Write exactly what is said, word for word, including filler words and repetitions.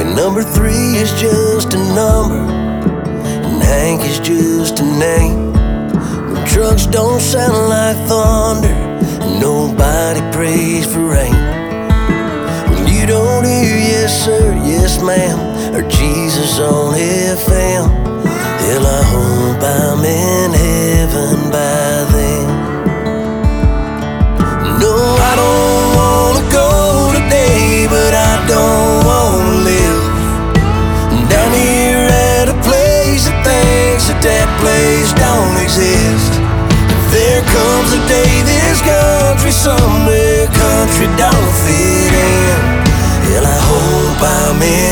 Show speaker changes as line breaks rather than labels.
number three is just a number, and Hank is just a name. When trucks don't sound like thunder, and nobody prays for rain. When you don't hear yes sir, yes ma'am, or Jesus on F M, hell, I hope I'm in heaven by